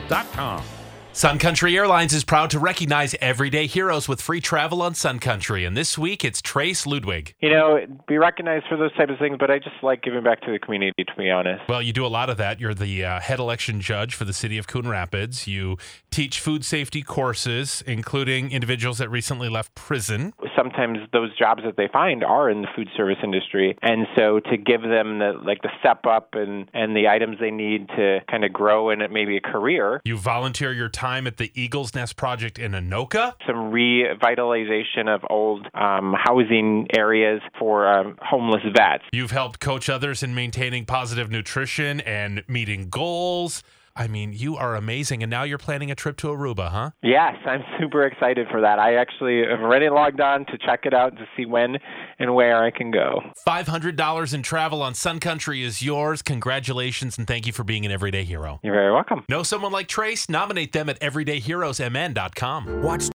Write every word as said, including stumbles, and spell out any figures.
dot com. Sun Country Airlines is proud to recognize everyday heroes with free travel on Sun Country. And this week, it's Trace Ludwig. You know, be recognized for those types of things, but I just like giving back to the community, to be honest. Well, you do a lot of that. You're the uh, head election judge for the city of Coon Rapids. You teach food safety courses, including individuals that recently left prison. Sometimes those jobs that they find are in the food service industry. And so to give them the like the step up and, and the items they need to kind of grow in maybe a career. You volunteer your time at the Eagle's Nest Project in Anoka. Some revitalization of old um, housing areas for um, homeless vets. You've helped coach others in maintaining positive nutrition and meeting goals. I mean, you are amazing. And now you're planning a trip to Aruba, huh? Yes, I'm super excited for that. I actually have already logged on to check it out to see when and where I can go. five hundred dollars in travel on Sun Country is yours. Congratulations, and thank you for being an everyday hero. You're very welcome. Know someone like Trace? Nominate them at everyday heroes m n dot com. Watch